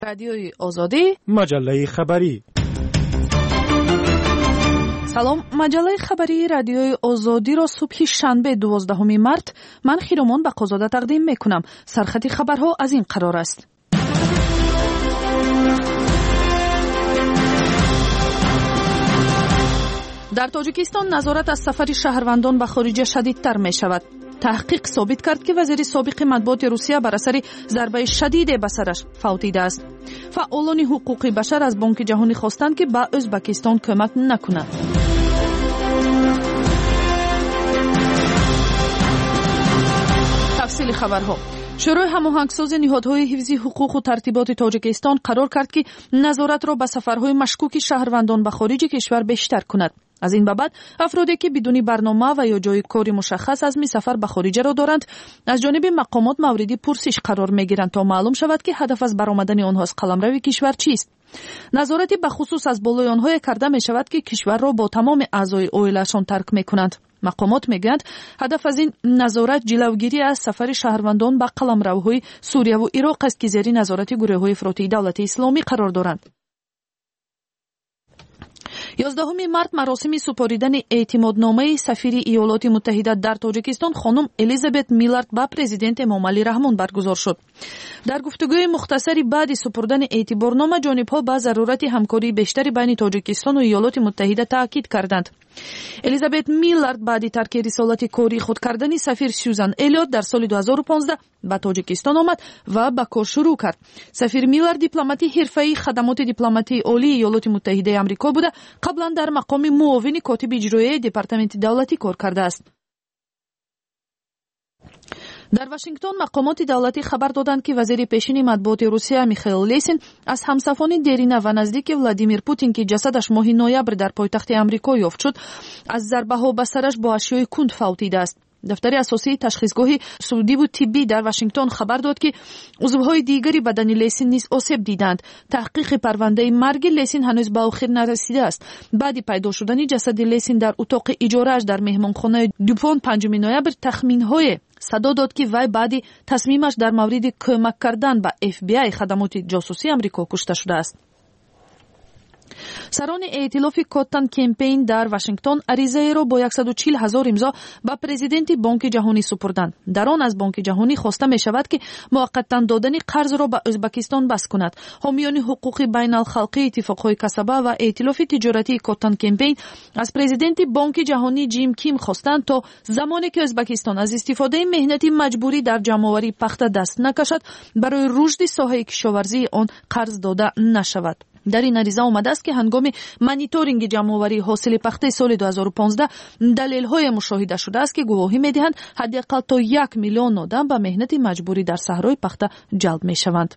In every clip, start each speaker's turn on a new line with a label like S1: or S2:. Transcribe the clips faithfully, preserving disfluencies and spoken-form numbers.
S1: رادیوی آزادی،
S2: مجله خبری.
S1: سلام، مجله خبری رادیوی آزادی را صبح شنبه دوازدهم مارس من خیرمان بقازاده تقدیم میکنم. سرخط خبرها از این قرار است. در تاجیکستان نظارت از سفر شهروندان به خارج شدیدتر می شود. تحقیق ثابت کرد که وزیر سابق مطبوعات روسیه بر اثر ضربه شدید به سرش فوتیده است. فعالان حقوق بشر از بانک جهانی خواستند که به ازبکستان کمک نکند. تفصیل خبرها. شورای هماهنگساز نهادهای حفظی حقوق و ترتیبات تاجیکستان قرار کرد که نظارت را به سفرهای مشکوک شهروندان به خارج کشور بیشتر کند. از این بابت افرادی که بدون برنامه و یا جای کاری مشخص از می سفر به خارج را دارند از جانب مقامات مورد پرسش قرار می گیرند تا معلوم شود که هدف از برآمدن آنها از قلمرو کشور چیست. نظارتی به خصوص از بالای آنها کرده می شود که کشور را با تمام اعضای عائله‌شان ترک می کنند. مقامات میگویند هدف از این نظارت جلوگیری از سفر شهروندان به قلمروهای سوریه و عراق است که زیر نظارت گروه‌های افراطی دولت اسلامی قرار دارند. یازدهم مارس مراسم سپاریدن اعتمادنامه سفیر ایالات متحده در تاجیکستان خانم الیزابت میلارد به پرزیدنت امامعلی رحمان برگزار شد. در گفتگوی مختصری بعد سپردن اعتبارنامه جانب‌ها به ضرورت همکاری بیشتری بین تاجیکستان و ایالات متحده تاکید کردند. الیزابت میلارد بعد ترک رسالت کاری خود کردن سفیر سوزان الیوت در سال دو هزار و پانزده به تاجیکستان آمد و به کار شروع کرد. سفیر میلارد دیپلماتی حرفه‌ای خدمات دیپلماتی عالی ایالات متحده آمریکا بوده. قبلا در مقام معاون کاتب اجرایی دپارتمنت دولتی کار کرده است. در واشنگتن مقامات دولتی خبر دادند که وزیر پیشین مطبوعات روسیه میخائیل لیسین از همسفران دیرینه و نزدیک ولادیمیر پوتین که جسدش ماه نوامبر در پایتخت آمریکا یافت شد از ضربه‌ها به سرش با اشیاء کند فوتیده است. دفتر اساسی تشخیصگاه سعودی و طبی در واشنگتن خبر داد که عضوهای دیگری بدن لیسین نیز آسیب دیدند. تحقیق پرونده مرگ لیسین هنوز به آخر نرسیده است. بعد پیدا شدن جسد لیسین در اتاق اجاره‌اش در مهمانخانه دوپون پنجم نوامبر تخمین‌های صدا داد که وی بعد تصمیمش در مورد کمک کردن به اف بی آی خدمات جاسوسی آمریکا کشته شده است. سران ائتلاف کاتان کمپین در واشنگتن عریضه را با صد و چهل هزار امضا به پرزیدنت بانک جهانی سپردند. در آن از بانک جهانی خواسته می شود که موقتا دادن قرض را به ازبکستان بس کند. حامیان حقوق بین الخلقی اتفاقهای کسبه و ائتلاف تجارتی کاتان کمپین از پرزیدنت بانک جهانی جیم کیم خواستند تا زمانی که ازبکستان از استفاده مهنتی مجبوری در جمع‌آوری پخت دست نکشد برای رشد ساحه کشاورزی آن قرض داده نشود. در این عریضه آمده است که هنگام مانیتورینگ جمع‌آوری حاصل پخت سال دو هزار و پانزده دلیل‌های مشاهده شده است که گواهی می‌دهند حداقل تا یک میلیون آدم به مهنت مجبوری در صحرای پخت جلب می‌شوند.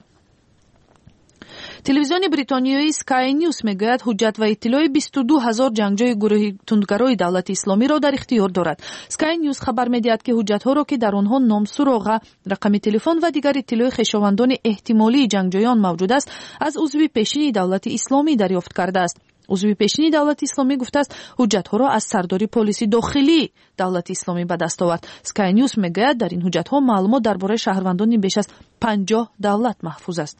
S1: تلویزیون بریتانیایی سکای نیوز میگوید حجت و اطلاع بیست و دو هزار جنگجوی گروه تندگرای دولت اسلامی را در اختیار دارد. سکای نیوز خبر میدهد که حجت‌ها را که در آنها نام، سراغ، رقم تلفن و دیگر اطلاع خویشاوندان احتمالی جنگجویان موجود است از عضو پیشین دولت اسلامی دریافت کرده است. عضو پیشین دولت اسلامی گفته است حجت‌ها را از سرداری پلیس داخلی دولت اسلامی به دست آورد. سکای نیوز میگوید در این حجت‌ها معلومات درباره شهروندان بیش از پنجاه دولت محفوظ است.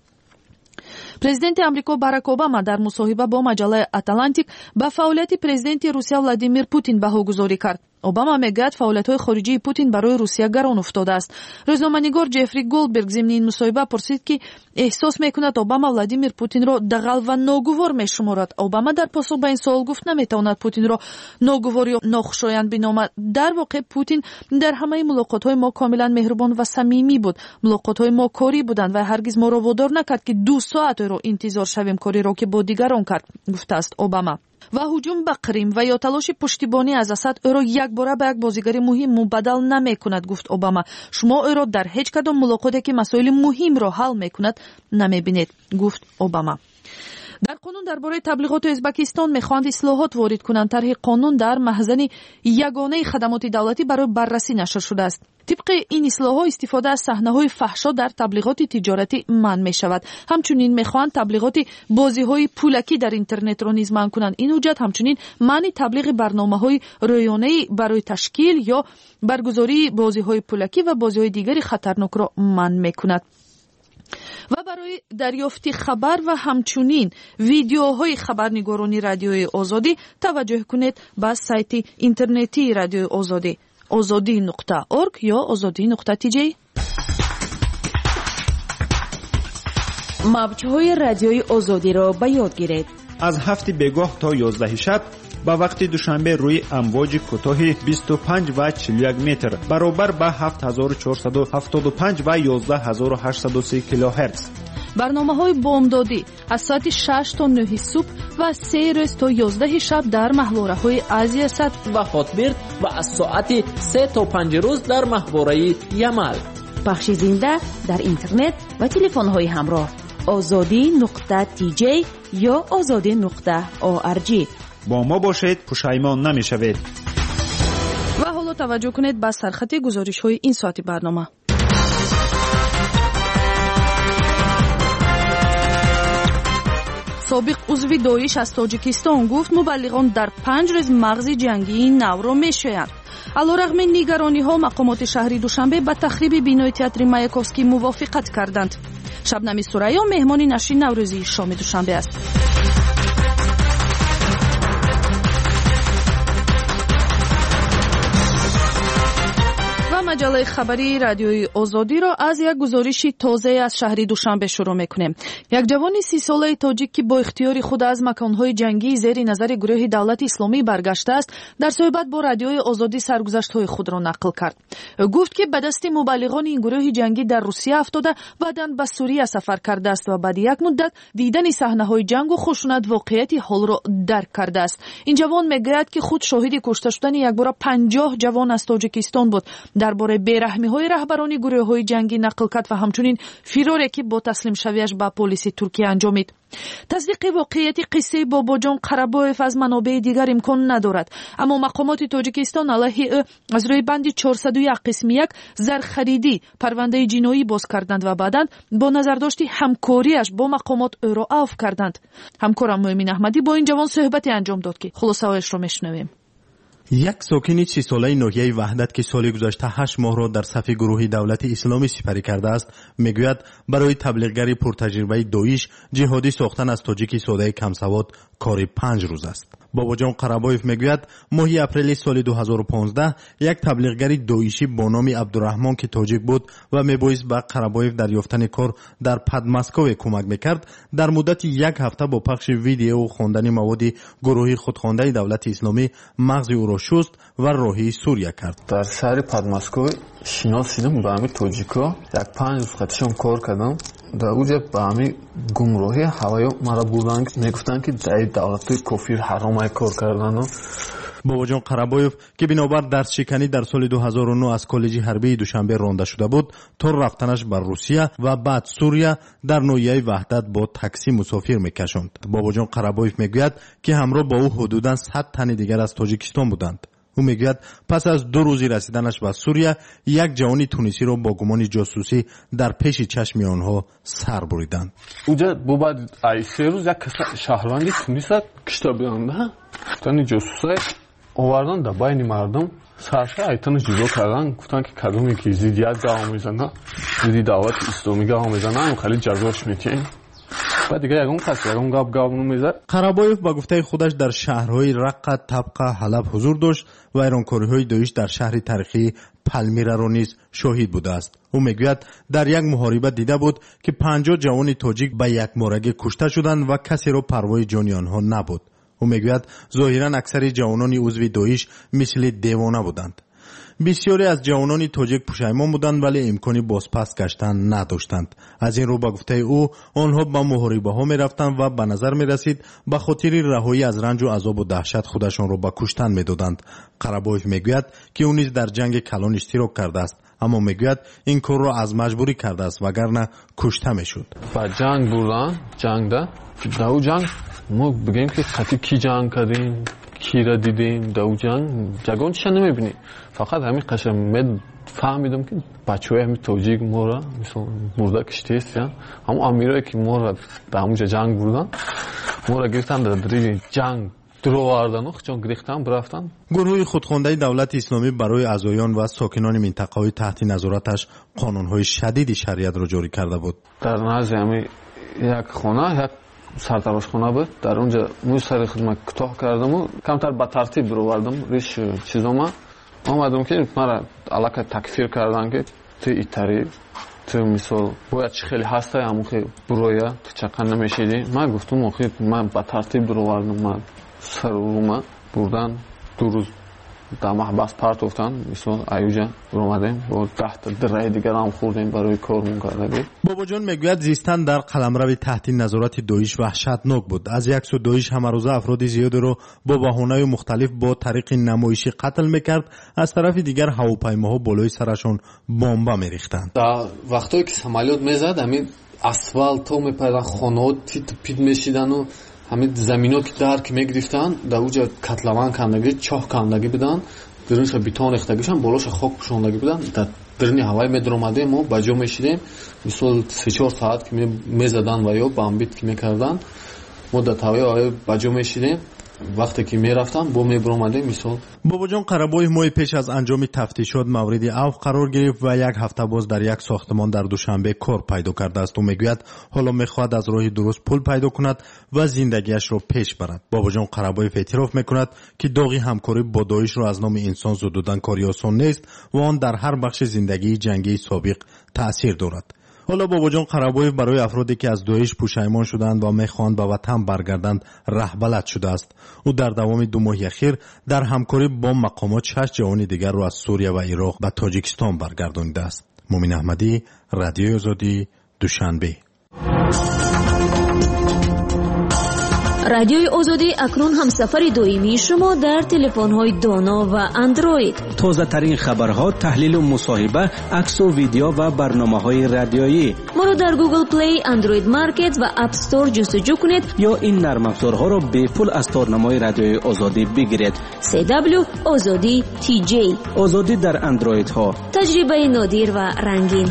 S1: پرزیدنت آمریکا باراک اوباما در مصاحبه با مجله اتلانتیک به فعالیت پرزیدنت روسیه ولادیمیر پوتین بهاگذاری کرد. اوباما میگوید فعالیت‌های خارجی پوتین برای روسیه گران افتاده است. روزنامه‌نگار جفری گولدبرگ ضمن این مصاحبه پرسید که احساس میکند اوباما ولادیمیر پوتین را دغل و ناگوار میشمارد. اوباما در پاسخ به این سوال گفت نمیتواند پوتین را ناگوار یا ناخوشایند بنامد. در واقع پوتین در همه ملاقات‌های ما کاملا مهربان و صمیمی بود. ملاقات‌های ما کاری بودند و هرگز ما را وادار نکرد که دو ساعت را انتظار شویم کاری را که با دیگران کرد، گفته است اوباما. و هجوم به کریم و یا تلاش پشتیبانی از اسد او را یک باره به یک بازیگر مهم مبدل نمی کند، گفت اوباما. شما او را در هیچ کدام ملاقاتی که مسائل مهم را حل می کند نمی بینید، گفت اوباما. در قانون درباره تبلیغات ازبکستان میخواهند اصلاحات وارد کنند. طرح قانون در مخزن یگانه خدمات دولتی برای بررسی نشر شده است. طبق این اصلاحات استفاده از صحنه‌های فحشا در تبلیغات تجارتی منع می شود. همچنین میخواهند تبلیغات بازی‌های پولکی در اینترنت را نیز منع کنند. این حجت همچنین منع تبلیغ برنامه‌های رایانه‌ای برای تشکیل یا برگزاری بازی‌های پولکی و بازی‌های دیگری خطرناک را منع می‌کند. و برای دریافت خبر و همچنین ویدیوهای خبرنگاران رادیوی آزادی توجه کنید به سایت اینترنتی رادیوی آزادی آزادی نقطه اورگ یا آزادی نقطه تی جی.
S2: موج‌های رادیوی آزادی را به یاد گیرید.
S3: از هفت بگاه تا یازده شب با وقت دوشنبه روی امواج کوتاه بیست و پنج و چهل و یک متر برابر با هفت هزار و چهارصد و هفتاد و پنج و یازده هزار و هشتصد و سی کیلوهرتز.
S1: برنامه های بامدادی از ساعت شش تا نه صبح و سه روز تا یازده شب در محوره های آسیا صد
S4: و هاتبرد و از ساعت سه تا پنج روز در محوره یمل.
S2: پخش زنده در اینترنت و تلفن های همراه آزادی نقطه تی جی یا آزادی نقطه او ار جی.
S3: با ما باشید، پشیمان نمی‌شوید.
S1: و حالا توجه کنید به سرخط گزارش‌های این ساعت برنامه. سابق عضو داعش از تاجیکستان گفت مبلغان در پنج روز مغز جنگی نو را می‌شویند. علیرغم نگرانی‌ها مقامات شهری دوشنبه به تخریب بینای تئاتر مایاکوفسکی موافقت کردند. شبنم سوریا مهمان نشر نوروزی شام دوشنبه است. مجله خبری رادیوی آزادی را از یک گزارش تازه از شهر دوشنبه شروع میکنیم. یک جوان سی ساله تاجیک که با اختیار خود از مکانهای جنگی زیر نظر گروه دولت اسلامی برگشته است، در صحبت با رادیوی آزادی سرگذشت‌های خود را نقل کرد. گفت که به دست مبلغان این گروه جنگی در روسیه افتاده و بعداً به سوریه سفر کرده است و بعد یک مدت دیدن صحنه‌های جنگ و خشونت واقعیت حال را درک کرده است. این جوان میگوید که خود شاهد کشته شدن یک بار پنجاه جوان از تاجیکستان بود. درباره بیرحمی‌های رهبران گروه‌های جنگی نقل کرد و همچنین فراری که با تسلیم شویش به پلیس ترکیه انجامید. تصدیق واقعیت قصه باباجان قربایف از منابع دیگر امکان ندارد، اما مقامات تاجیکستان علیه او از روی بند چهارصد و یک قسم یک زرخریدی پرونده جنایی باز کردند و بعداً با نظرداشت همکاریش با مقامات او را عفو کردند. همکارم مومن احمدی با این جوان صحبتی انجام داد که خلاصه‌اش را میشنویم.
S5: یک ساکن سی ساله ناحیه وحدت که سال گذشته هشت ماه را در صف گروه دولت اسلامی سپری کرده است میگوید برای تبلیغگری پرتجربه داعش جهادی ساختن از تاجیک ساده کم سواد کار پنج روز است. باباجان قربایف میگوید ماه اپریل سال دو هزار و پانزده یک تبلیغگری داعشی با نام عبدالرحمن که تاجیک بود و میبایست به قربایف در یافتن کار در پدمسکو کمک میکرد، در مدت یک هفته با پخش ویدیو و خواندن مواد گروهی خودخوانده دولت اسلامی مغز او را شست و راهی سوریه کرد.
S6: در شهر پدمسکو شناسیدم با همین تاجیکا یک پنج روز خاطرشون کار کردم. در اونجا با همین گمراهی هوایی مرا بردن، میگفتن که در دولت کفر حرام کار کردن.
S5: باباجان قربایف که بنابر درس شکنی در سال دو هزار و نه از کالج حربی دوشنبه رانده شده بود تا رفتنش بر روسیه و بعد سوریه در ناحیه وحدت با تاکسی مسافر میکشند. باباجان قربایف میگوید که همراه با او حدوداً صد تن دیگر از تاجیکستان بودند. او میگوید پس از دو روزی رسیدنش به سوریه یک جوان تونسی را با گمان جاسوسی در پیش چشم آنها سر بریدند.
S6: اونجا بعد از سه روز یک شهروندی تونس کشته بودند. گفتن جاسوسای آوردن در بین مردم سرشه ایتان جدا کردن، گفتن که کدومی که زیدیت گاه میزنن زیدی دعوت اسلامی گاه میزنن خیلی جزاش میتین. بعد دیگه یکم کسی یکم گاب گاب نمیزد.
S5: قربایف با گفته خودش در شهرهای رقه، طبقه، حلب حضور داشت و ایرانکاری‌های داعش در شهر تاریخی پالمیرا را نیز شاهد بوده است. او میگوید در یک محاربه دیده بود که پنجاه جوان تاجیک به یک مورگه کشته شدند و کسی را پروای جان آنها نبود. او میگوید ظاهرا اکثر جوانان عضو داعش مثل دیوانه بودند. بسیاری از جوانان تاجیک پشیمان بودند ولی امکانی بازپس گشتن نداشتند. از این رو با گفته او آنها به محاربه ها می رفتند و به نظر می رسید به خاطر رهایی از رنج و عذاب و دهشت خودشان را به کشتن می دادند. قربایف میگوید که او نیز در جنگ کلان اشتراک کرده است، اما میگوید این کار را از مجبوری کرده است وگرنه کشته میشد.
S6: با جنگ بودن جنگ ده دو جنگ ما بگیم که خطی کی جنگ کردیم کی را دیدیم دو جنگ جگان چه نمیبینیم، فقط همین قشم مد فهمیدم که بچه های همین توجیگ ما را مثلا مرده کشته است، اما امیرایی که ما را در همونجا جنگ بودن ما را گرفتن در دریج جنگ дуровардану хчон гирифтан брафтан.
S5: گروه خودخوانده دولت اسلامی برای اعضایان و ساکنان منطقه‌های تحت نظارتش قانون‌های شدید شریعت را جاری کرده بود.
S6: در نزد همی یک خانه یک سرتراش خانه بود. در اونجا موی سر خدمت کوتاه کردم و کمتر با ترتیب دروردم. ریش چیزاما آمدم که مرا علاقه تکفیر کردن که تو ایتاری تو مثال باید چه خیلی هسته همون خیلی برویا تو چقدر نمیشیدی. من گفتم آخی من با ترتیب دروردم. من سر روما بردن دو روز در محبس پرت افتن. مثلا ایوجا اومدیم با تحت درای دیگر هم خوردیم برای کارمون کردیم.
S5: بابا جان میگوید زیستن در قلمرو تحت نظارت داعش وحشتناک بود. از یک سو داعش همه روزه افراد زیادی رو با بهانه‌های مختلف با طریق نمایشی قتل میکرد. از طرف دیگر هواپیماها بالای سرشون بمب میریختند.
S6: در وقتی که سمالیات میزد همین اسفالت میپردن خانه‌ها تیت میشیدن و همین زمینو که درک میگرفتن در اونجا کتلوان کندگی چاه کندگی بدن درنش بیتون ریختگیشون بالاش خاک پوشوندگی بدن در درنی هوای میدروماده ما باجو میشیدیم مثلا سه چهار ساعت که میزدن و یا بمبیت که میکردن ما در هوای باجو میشیدیم وقتی که میرفتن با میبروماده مثلا
S5: بابا جان قربای ماه پیش از انجام تفتیشات مورد اوج قرار گرفت و یک هفته باز در یک ساختمان در دوشنبه کار پیدا کرده است و میگوید حالا میخواهد از راه درست پول پیدا کند و زندگیش را پیش برد. بابا جان قربای اعتراف میکند که داغی همکاری با داعش را از نام انسان زدودن کاری آسان نیست و آن در هر بخش زندگی جنگی سابق تأثیر دارد. حالا بابا جان قربایف برای افرادی که از داعش پشیمان شدند و میخواهند به وطن برگردند رهبلد شده است. او در دوام دو ماه اخیر در همکاری با مقامات شش جوان دیگر را از سوریه و عراق به تاجیکستان برگردانیده است. مومن احمدی، رادیوی آزادی، دوشنبه.
S7: رادیوی آزادی اکنون هم سفر دویمی شما در تلفن‌های دانا و اندروید.
S8: تازه ترین خبرها، تحلیل و مصاحبه، عکس و ویدیو و برنامه‌های رادیویی.
S7: ما را در گوگل پلی، اندروید مارکت و اپ استور جستجو کنید
S8: یا این نرم افزارها را به پول از تارنمای رادیوی آزادی بگیرید.
S7: سی دبلیو آزادی تی جی.
S8: آزادی در اندروید ها.
S7: تجربه نادر و رنگین.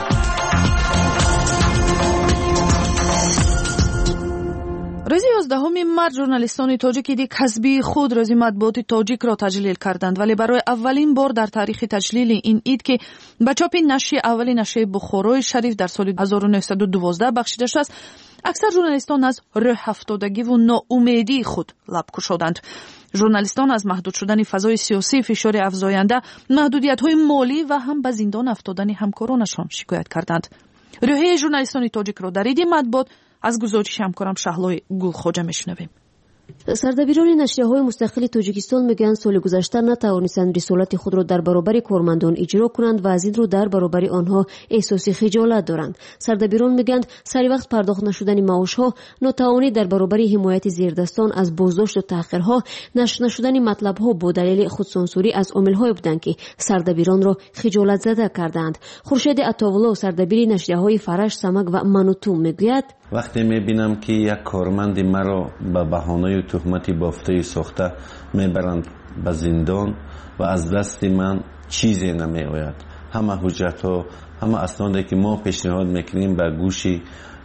S1: روز یازدهم مارس ژورنالیستان تاجیک دی کسبی خود روز مطبوعات تاجیک را تجلیل کردند، ولی برای اولین بار در تاریخ تجلیل این عید که به چاپ نشریه اولی نشریه بخارای شریف در سال هزار و نهصد و دوازده بخشیده شده است، اکثر ژورنالیستان از راه افتادگی و ناامیدی خود لب گشودند. ژورنالیستان از محدود شدن فضای سیاسی، فشار افزاینده، محدودیت‌های مالی و هم به زندان افتادن همکارانشان شکایت کردند. روحیه ژورنالیستان تاجیک را در عید مطبوعات از گزارش همکارم شهلای گلخواجه میشنویم.
S7: سردبیران نشریه‌های مستقل تاجیکستان میگن سال گذشته نتوانستند رسالت خود را در برابر کارمندان اجرا کنند و از این رو در برابر آنها احساس خجالت دارند. سردبیران میگن سری وقت پرداخت نشدن معاش‌ها، ناتوانی در برابر حمایت زیردستان از بازداشت و تأخیرها، نشر نشدن مطلب‌ها با دلیل خودسانسوری از عامل‌های بودند که سردبیران را خجالت زده کردند. خورشید عطاالله سردبیر نشریه‌های فرش، سمک و منوتو میگوید
S9: وقتی میبینم که یک کارمند مرا به بهانه تهمتی بافته ساخته میبرند به زندان و از دست من چیزی نمی آید، همه حجت ها، همه اسنادی که ما پیشنهاد میکنیم به گوشی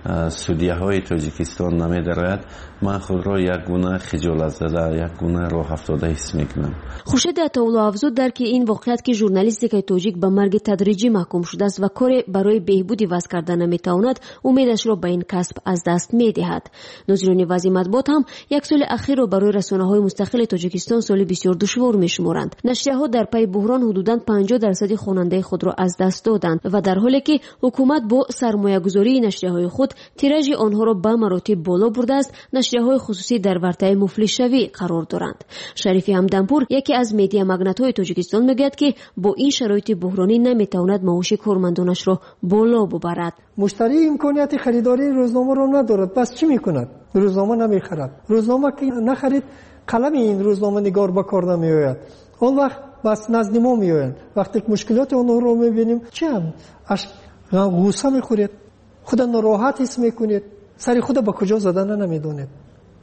S9: سودیه های تاجیکستان نمی درآید، من خود را یک گونه خجالت زده، یک گونه راه افتاده حس میکنم.
S7: خورشید عطاالله افزود در که این واقعیت که ژورنالیستیک تاجیک به مرگ تدریجی محکوم شده است و کار برای بهبودی وضع کردن نمیتواند، امیدش را به این کسب از دست میدهد. ناظرین وضع مطبوعات هم یک سال اخیر را برای رسانه‌های مستقل تاجیکستان سال بسیار دشوار میشمارند. نشریه‌ها در پی بحران حدوداً پنجاه درصد خواننده خود را از دست دادند و در حالی که حکومت با سرمایه‌گذاری نشریه‌های خود تیراژ آنها را به مراتب بالا برده است، نشریه‌های خصوصی در ورطه مفلس شوی قرار دارند. شریفی همدانپور یکی از مدیا مگنت‌های تاجیکستان میگوید که با این شرایط بحرانی نمیتواند معاش کارمندانش را بالا ببرد.
S10: مشتری امکانیت خریداری روزنامه را ندارد، پس چی میکند؟ روزنامه نمیخرد. روزنامه که نخرید قلم این روزنامه نگار به کار نمیآید. اون وقت بس نزد ما میآیند. وقتی مشکلات اونها رو میبینیم چه هم اش غوسه میخورید، خود ناراحت حس میکنید، سری خود به کجا زدن نمیدونید.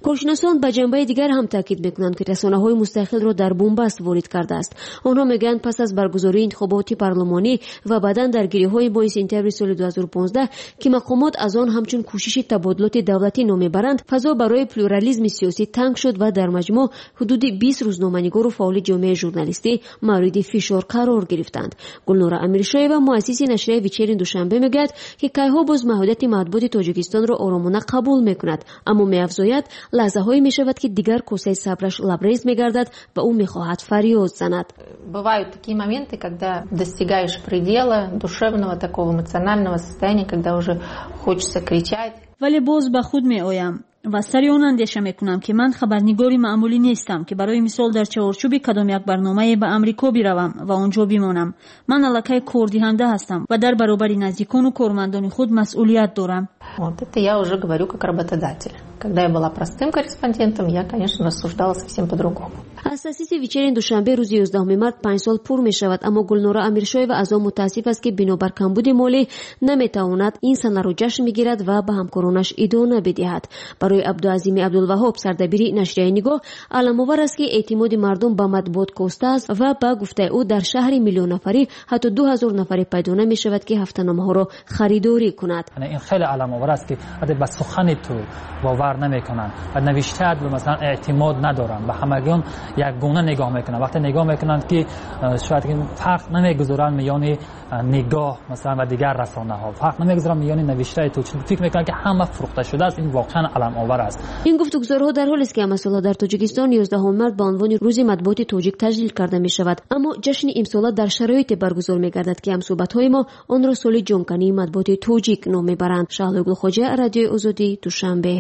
S7: کارشناسان به جنبه دیگر هم تاکید میکنند که رسانه‌های مستقل را در بنبست وارد کرده است. آنها میگویند پس از برگزاری انتخابات پارلمانی و بعداً درگیری‌های ماه سپتامبر سال دو هزار و پانزده که مقامات از آن همچون کوشش تبادلات دولتی نام میبرند، فضا برای پلورالیسم سیاسی تنگ شد و در مجموع حدود بیست روزنامه‌نگار و فعال جامعه ژورنالیستی مورد فشار قرار گرفتند. گلنور امیرشایوا مؤسس نشریه ویچرین دوشنبه میگوید که کیها باز محدودیت مطبوعات تاجیکستان را آرامانه قبول میکند، اما می‌افزاید لحظه‌هایی میشود که دیگر کوسه صبرش لبریز میگردد و او میخواهد فریاد زند.
S11: Бывают такие моменты, когда достигаешь предела душевного такого эмоционального состояния, когда уже хочется кричать.
S12: ولی باز به خود میآیم و سری آن اندیشه میکنم که من خبرنگاری معمولی نیستم که برای مثال در چهارچوب کدام یک برنامه به امریکا بروم و آنجا بمانم. من الکی کاردهنده هستم و در برابر نزدیکان و کارمندان خود مسئولیت دارم.
S11: Вот это я уже говорю как работодатель. Когда я была простым корреспондентом, я, конечно, рассуждала совсем по-другому.
S7: از تأسیس ویچرین دوشنبه روز یازدهم مارس پنج سال پر می شود، اما گلنور امیرشایوا از آن متاسف است که بنابر کمبود مالی نمیتواند این سنه را جشن میگیرد و به همکارانش ادامه بدهد. برای عبدالعظیم عبدالوهاب سردبیر نشریه نگاه علام‌آور است که اعتماد مردم به مطبوعات کاسته است و به گفته او در شهر میلیون نفری حتی دو هزار نفری پیدا نمی شود که هفته‌نامه ها را خریداری کند.
S13: این خیلی علام‌آور است که حتی به سخن تو باور نمیکنن و نوشته به مثلا اعتماد ندارن، به همگان یک گونه نگاه میکنن. وقتی نگاه میکنن که شاید فرق نمیگذارن میان نگاه مثلا و دیگر رسانه ها، فرق نمیگذارن میان نوشته تو، چون فکر میکنن که همه فروخته شده است. این واقعا علم آور است.
S7: این گفتگوها در حالی است که امسال در تاجیکستان یازدهم مارس به عنوان روز مطبوعات تاجیک تجلیل کرده می شود، اما جشن امسال در شرایط برگزار می گردد که همصحبت های ما آن را سال جمکنی مطبوعات تاجیک نام میبرند. شهلا خواجه، رادیو آزادی، دوشنبه.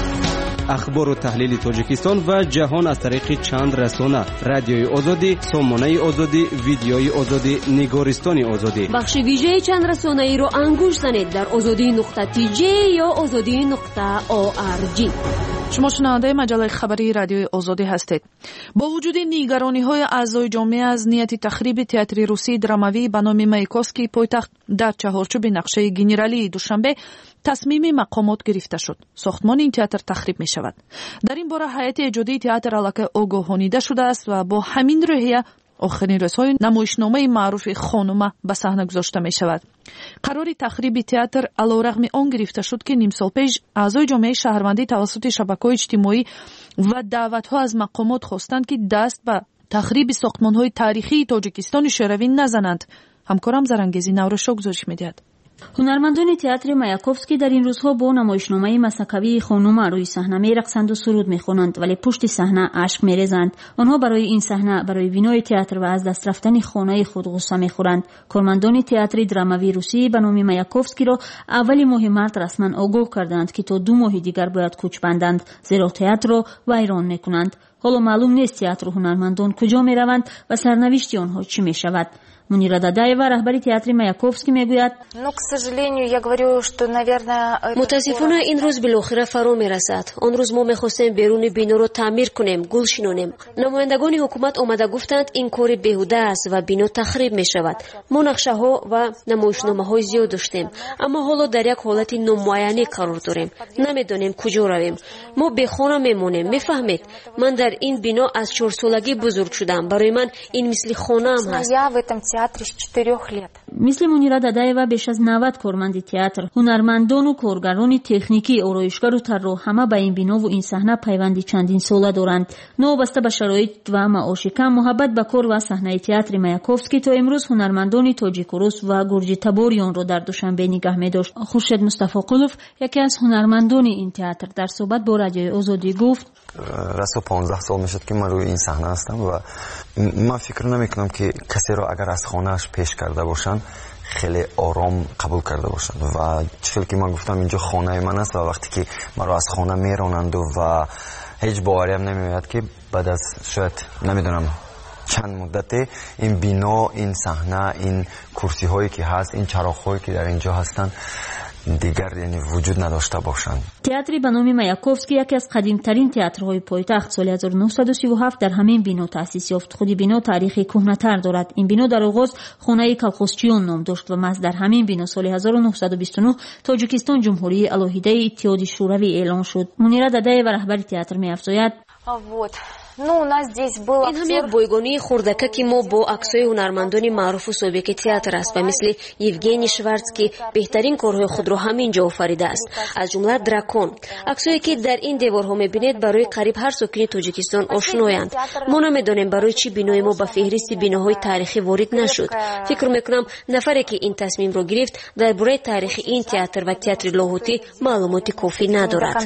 S14: اخبار و تحلیل تاجیکستان و جهان از طریق چند رسانه: رادیوی آزادی، سامانه آزادی، ویدیوی آزادی، نگارستان آزادی.
S7: بخش ویژه چند رسانه ای رو انگوش زنید در آزادی نقطه تی جی یا آزادی نقطه او آر جی.
S1: شما شنونده مجله خبری رادیوی آزادی هستید. با وجود نگرانی های اعضای جامعه از نیت تخریب تئاتر روسی دراموی به نام مایکوفسکی پایتخت در چهارچوب نقشه گنرالی دوشنبه تصمیم مقامات گرفته شد. ساختمان این تئاتر تخریب می شود. در این باره هیئت ایجادی تئاتر الکی آگاهانیده شده است و با همین رویه آخرین روزهای نمایشنامه معروف خانومه به صحنه گذاشته می شود. قرار تخریب تئاتر علیرغم آن گرفته شد که نیم سال پیش اعضای جامعه شهروندی توسط شبکه‌های اجتماعی و دعوت‌ها از مقامات خواستند که دست به تخریب ساختمان‌های تاریخی تاجیکستان شوروی نزنند. همکارم زرنگیزی نورشو گزارش می‌دهد.
S12: هنرمندان تئاتر مایاکوفسکی در این روزها با نمایشنامه مسکوی خانومه روی صحنه می‌رقصند و سرود می‌خوانند، ولی پشت صحنه اشک می‌ریزند. آنها برای این صحنه، برای بینای تئاتر و از دست رفتن خانه خود غصه می‌خورند. کارمندان تئاتر دراموی روسی به نام مایاکوفسکی را اول ماه مارس رسما آگاه کردند که تا دو ماه دیگر باید کوچ بندند، زیرا تئاتر را ویران می‌کنند. حالا معلوم نیست تئاتر و هنرمندان کجا می‌روند و سرنوشت آنها چی می‌شود. منیرا دادایوا رهبر تئاتر مایاکوفسکی میگوید:
S7: متاسفانه این روز بالاخره فرا میرسد. آن روز ما میخواستیم بیرون بینا رو تعمیر کنیم، گل شنونیم. نمایندگان حکومت آمده گفتند این کار بیهوده است و بینا تخریب میشود. ما نقشه ها و نمایشنامه های زیاد داشتیم، اما حالا در یک حالت نامعینی قرار داریم. نمیدونیم کجا رویم. ما به خانه میمونیم. میفهمید؟ من در این بینا از چهار سالگی بزرگ شدم. برای من این مثل خانه ام هست.
S12: مثل منیرا دادایوا بیش از نود کارمند تئاتر، هنرمندان و کارگران تکنیکی، آرایشگر و طراح همه به این بنا و این صحنه پیوندی چندین ساله دارند. نوبسته به شرایط و معاش کم، محبت به کار و صحنه تئاتر مایاکوفسکی تا امروز هنرمندان تاجیک و روس و گرجی تباری آن را در دوشنبه نگه می‌داشت. خورشید مصطفی قلوف، یکی از هنرمندان این تئاتر، در صحبت با رادیو آزادی گفت:
S15: رسو پانزده سال میشد که من روی این صحنه هستم و من فکر نمیکنم که کسی رو اگر از خانهش پیش کرده باشن خیلی آرام قبول کرده باشن و چون که من گفتم اینجا خانه من است و وقتی که من رو از خانه میرانند و هیچ باوری هم نمیاد که بعد از شاید نمیدونم چند مدت این بنا، این صحنه، این کرسی هایی که هست، این چراغ هایی که در اینجا هستن دیگر یعنی وجود نداشته باشند.
S12: تئاتر به نام مایاکوفسکی یکی از قدیمترین تئاترهای پایتخت سال هزار و نهصد و سی و هفت در همین بنا تأسیس یافت. خود بنا تاریخی کهنه‌تر دارد. این بنا در آغاز خانه کالخوسچیون نام داشت و از در همین بنا سال هزار و نهصد و بیست و نه تاجیکستان جمهوری الهیده اتحاد شوروی اعلان شد. منیره ددای و رهبر تئاتر می‌افزاید:
S7: این هم یک بایگانی خردکه که ما با عکسای هنرمندان معروف و سابق تئاتر است و مثل یوگنی شوارتسکی بهترین کارهای خود را همینجا آفریده است، از جمله دراکون. عکسایی که در این دیوارها می‌بینید برای قریب هر ساکن تاجیکستان آشنایند. ما نمی‌دانیم برای چی بنای ما به فهرست بناهای تاریخی وارد نشد. فکر می‌کنم نفری که این تصمیم را گرفت درباره تاریخ این تئاتر و تئاتر لاهوتی معلومات کافی ندارد.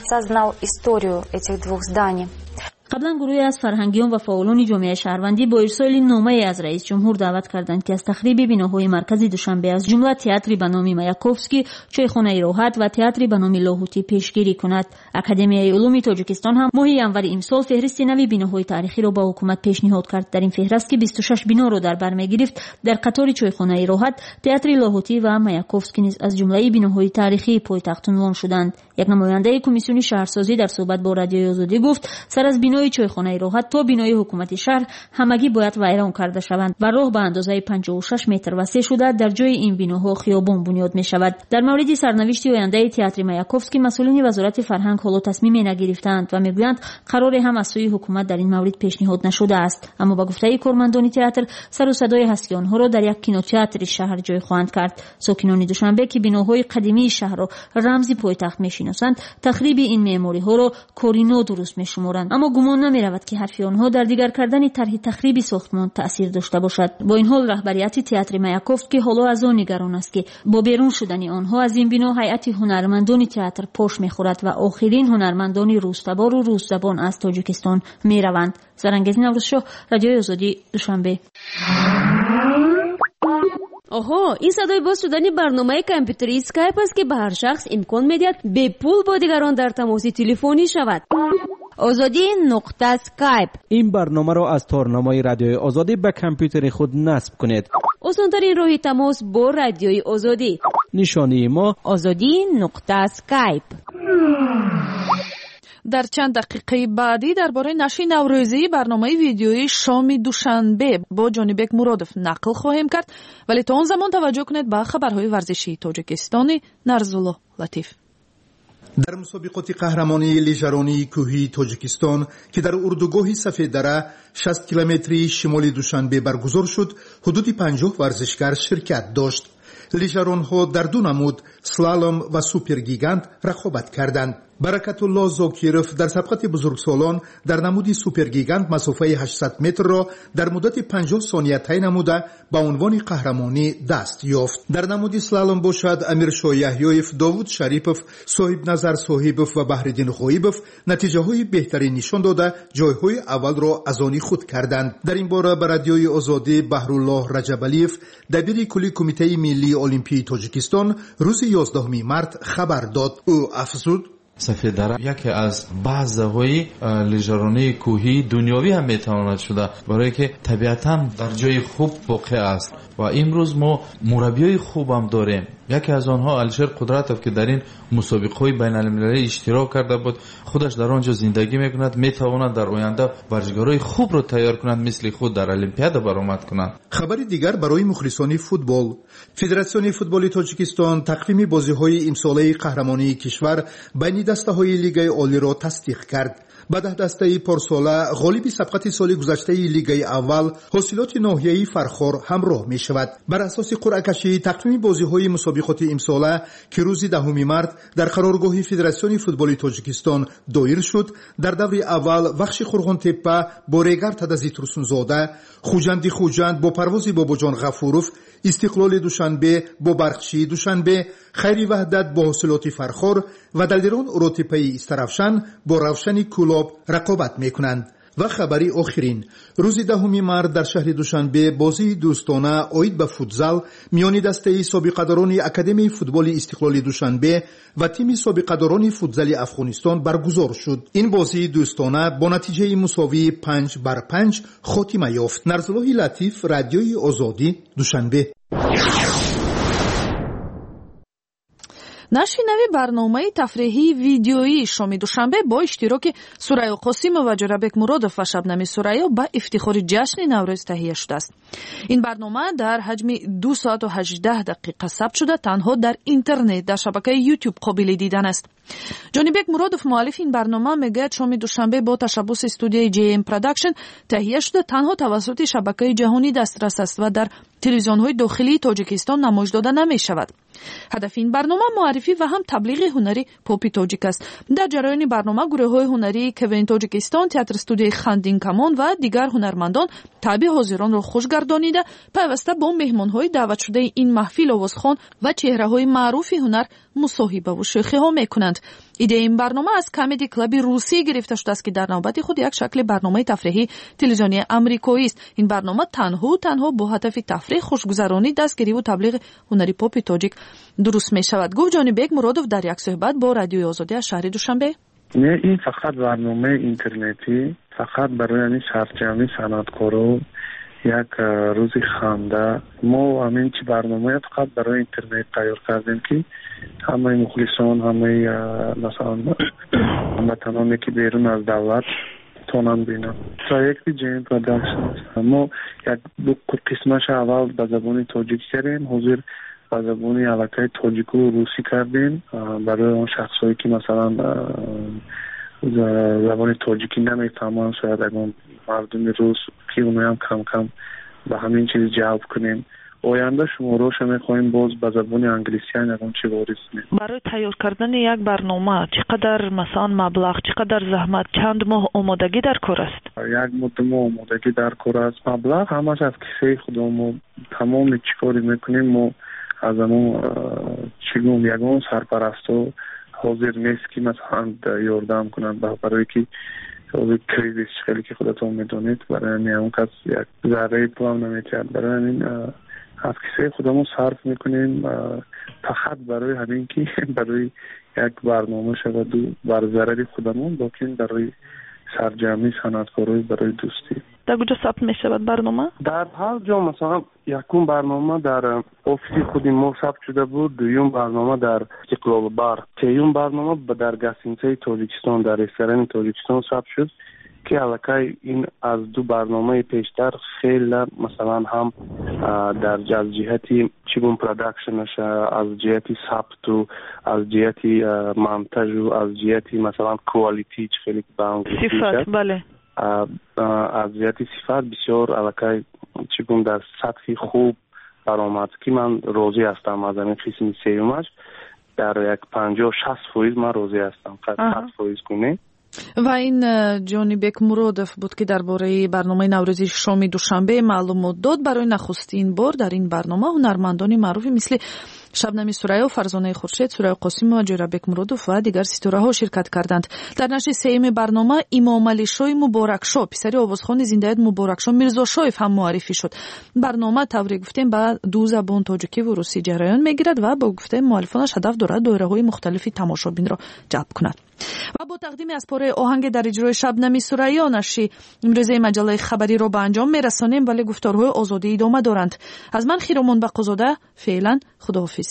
S12: قبلا گروهی از فرهنگیان و فعالان جامعه شهروندی با ارسال نامه از رئیس جمهور دعوت کردند که از تخریب بناهای مرکزی دوشنبه از جمله تئاتر به نام مایاکوفسکی، چایخانه راحت و تئاتر به نام لاهوتی پیشگیری کند. اکادمیای علوم تاجیکستان هم ماه ینور امسال فهرست نوی بناهای تاریخی را با حکومت پیشنهاد کرد. در این فهرست که بیست و شش بنا را در بر می‌گرفت، در قطار چایخانه راحت، تئاتر لاهوتی و مایاکوفسکی نیز از جمله بناهای تاریخی پایتخت عنوان شدند. یک نماینده کمیسیون شهرسازی در صحبت با رادیوی آزادی گفت سر از بنای چایخانه راحت تا بنای حکومت شهر همگی باید ویران کرده شوند و راه به اندازه پنجاه و شش متر وسیع شده در جای این بناها خیابان بنیاد می شود. در مورد سرنوشت آینده تئاتر مایاکوفسکی مسئولین وزارت فرهنگ حالا تصمیمی نگرفتند و میگویند قرار هم از سوی حکومت در این مورد پیشنهاد نشده است، اما با گفته کارمندان تئاتر سر و صدای هست که آنها را در یک کینوتئاتر شهر جای خواهند کرد. ساکنان دوشنبه که بناهای قدیمی شهر را رمزی پایتخت میشناسند، تخریب این معماری ها را کورینو درست میشمارند، اما گمان نمی رود که حرف آنها در دیگر کردن طرح تخریب ساختمان تأثیر داشته باشد. با این حال رهبریت تئاتر مایاکوفسکی حالا از آن نگران است که با بیرون شدن آنها از این بنا هیئت هنرمندان تئاتر پاش میخورد و آخرین هنرمندان روس‌تبار و روس‌زبان از تاجیکستان میروند. زرنگزین نوروزشاه، رادیوی آزادی، دوشنبه.
S7: آها، این صدای باز شدن برنامه کامپیوتری اسکایپ است که به هر شخص امکان میدهد به پول با دیگران در تماس تلفنی شود. آزادی نقطه اسکایپ.
S8: این برنامه را از تارنمای رادیوی آزادی به کامپیوتر خود نصب کنید.
S7: آسان‌ترین راه تماس با رادیوی آزادی.
S8: نشانی ما
S7: آزادی نقطه اسکایپ.
S1: در چند دقیقه بعدی درباره نشر نوروزی برنامه ویدیویی شام دوشنبه با جانبک مرادف نقل خواهیم کرد، ولی تا آن زمان توجه کنید به خبرهای ورزشی تاجیکستانی. نرزالله لطیف.
S16: در مسابقات قهرمانی لیژرانی کوهی تاجیکستان که در اردوگاه سفید دره شصت کیلومتری شمال دوشنبه برگزار شد، حدود پنجاه ورزشکار شرکت داشت. لیژران‌ها در دو نمود سلالوم و سوپر گیگانت رقابت کردند. برکت الله زاکیروف در سبقت بزرگسالان در نمود سوپر گیگانت مسافه هشتصد متر را در مدت پنجاه ثانیه طی نموده به عنوان قهرمانی دست یافت. در نمود سلالوم باشد امیر شاه یحیایف، داوود شریپوف، صاحب نظر صاحبوف و بحرالدین غایبوف نتیجه های بهتری نشان داده جایهای اول را از آن خود کردند. در این باره به رادیوی آزادی بهرالله رجبالیف، دبیر کلی کمیته ملی المپی تاجیکستان، روز یازدهم مارس خبر داد. او افزود:
S17: سفید دره یکی از بازهای لیژرانی کوهی دنیوی هم میتواند شده، برای که طبیعتاً در جای خوب واقع است و امروز ما مربیای خوب هم داریم. یکی از آنها الشیر قدرتوف که در این مسابقه‌های بین‌المللی اشتراک کرده بود، خودش در آنجا زندگی میکند، میتواند در آینده ورزشکارای خوب را تیار کند، مثل خود در المپیاد برآمد کنند.
S16: خبر دیگر برای مخلصان فوتبال: فدراسیون فوتبال تاجیکستان تقویم بازی‌های امساله قهرمانی کشور بین دسته‌های لیگ عالی را تصدیق کرد. به ده دسته پارساله غالب سبقت سال گذشته لیگ اول حاصلات ناحیه‌ای فرخار همراه می شود. بر اساس قرعه کشی تقویم بازی‌های مسابقات امساله که روز دهم مارس در قرارگاه فدراسیون فوتبال تاجیکستان دایر شد، در دور اول بخش خورغان تپه با ریگر تدزی ترسونزاده، خوجندی خوجند با پرواز باباجان غفوروف، استقلال دوشنبه با برخشی دوشنبه، خیری وحدت با حاصلات فرخار و دلدران اروتیپی استرافشان با روشن کولاب رقابت میکنند. و خبری آخرین: روز دهم مارس در شهر دوشنبه بازی دوستانه آید به فوتزال میان دسته سابقه‌داران اکادمی فوتبال استقلال دوشنبه و تیم سابقه‌داران فوتزال افغانستان برگزار شد. این بازی دوستانه با نتیجه مساوی پنج بر پنج خاتمه یافت. نرزالله لطیف، رادیوی آزادی، دوشنبه.
S1: نشر نوی برنامه تفریحی ویدیویی شام دوشنبه با اشتراک سوریا قاسمova و جورابک مرادوف و شبنم سوریا با افتخار جشن نوروز تهیه شده است. این برنامه در حجم دو ساعت و هجده دقیقه ثبت شده، تنها در اینترنت در شبکه یوتیوب قابل دیدن است. جانبک مرادوف مؤلف این برنامه میگوید شام دوشنبه با تشبث استودیوی جی ام پروداکشن تهیه شده، تنها توسط شبکه جهانی دسترس است و در تلویزیون‌های داخلی تاجیکستان نمایش داده نمی‌شود. هدف این برنامه معرفی و هم تبلیغ هنری پاپ تاجیک است. در جریان برنامه گروه‌های هنری کوین تاجیکستان، تئاتر استودیوی خاندین کمان و دیگر هنرمندان طبع حاضران را خوشگردانیده پیوسته با مهمان‌های دعوت شده این محفل آوازخوان و چهره‌های معروف هنر مصاحبه و شوخی‌ها می‌کنند. ایده این برنامه از کمدی کلاب روسی گرفته شده است که در نوبت خود یک شکل برنامه تفریحی تلویزیونی آمریکایی است. این برنامه تنها تنها با هدف تفریح، خوشگذرانی، دستگیری و تبلیغ هنری پاپ تاجیک درست می شود. گفت جانبک مرادوف در یک صحبت با رادیوی آزادی از شهر دوشنبه.
S18: نه، این فقط برنامه اینترنتی، فقط برای یعنی سرجمی صنعتکارا یک روزی خنده. ما همین چی برنامه فقط برای اینترنت تیار کردیم که همه مخلصان، همه مثلا هموطنانی که بیرون از دولت تونن بینن. پروژه جین پروداکشن ما یک دو قسمتش اول به زبان تاجیک کردیم، حضور به زبان علاقه تاجیک و روسی کردیم برای اون شخصایی که مثلا زبان تاجیکی نمیفهمن، شاید اگر مردم روس که اونها هم کم کم به همین چیز جواب کنیم. آینده شما روش میخوایم باز به زبان انگلیسی نگم چی واریز کنیم.
S1: برای تیار کردن یک برنامه چقدر مثلا مبلغ، چقدر زحمت، چند ماه آمادگی در کار است؟
S18: یک مدت ماه آمادگی در کار است. مبلغ همش از کیسه خودمون، تمام چیکاری میکنیم ما از همون چیگم یگان سرپرستو حاضر نیست که مثلا یاردم کنند برای که حاضر کریزیس خیلی که خودتون میدونید، برای اون کس یک ذره پول نمیتید، برای این از کیسه خودمون صرف میکنیم فقط برای همین که برای یک برنامه شود و بر ضرر خودمون، باکن برای سرجمی صنعتکارای برای دوستی.
S1: در کجا ثبت می شود برنامه؟
S18: در هر جا. مثلا یکم برنامه در افیس خود ما ثبت شده بود، دوم برنامه در استقلال بار، سوم برنامه در گسینچه تاجیکستان در رستوران تاجیکستان ثبت شد که علاقه این از دو برنامه پیشتر خیلی مثلا هم در جهتی چیگون پروداکشنش، از جهتی ثبت و از جهتی مونتاژ و از جهتی مثلا کوالیتی خیلی با
S1: صفات، بله،
S18: از جهتی صفات بسیار علاقه چیگون در سطح خوب برآمد که من راضی هستم از این قسم سیومش. در یک پنجاه شصت فیصد من راضی هستم، صد فیصد کنه.
S1: و این جانبک مرادوف بود که درباره برنامه نوروزی شام دوشنبه معلومات داد. برای نخستین بار در این برنامه هنرمندان معروفی مثل شبنم سوریا و فرزانه خورشید، سوریا قاسمova و جورابک مرادوف و دیگر ستاره ها شرکت کردند. در نشر سوم برنامه امام علی شاه مبارکشاه، پسر آوازخوان زنده‌یاد مبارکشاه میرزا شایف هم معرفی شد. برنامه طوری گفتیم با دو زبان تاجیکی و روسی جریان میگیرد و با گفته مؤلفانش هدف دارد دایره‌های مختلفی تماشابین را جلب کند. و با تقدیم از پاره آهنگ در اجرای شبنم سوریا نشی امروزه مجله خبری را به انجام میرسانیم، ولی گفتارهای آزادی ادامه دارند. از من خیرمان بقازاده، فعلا خداحافظ.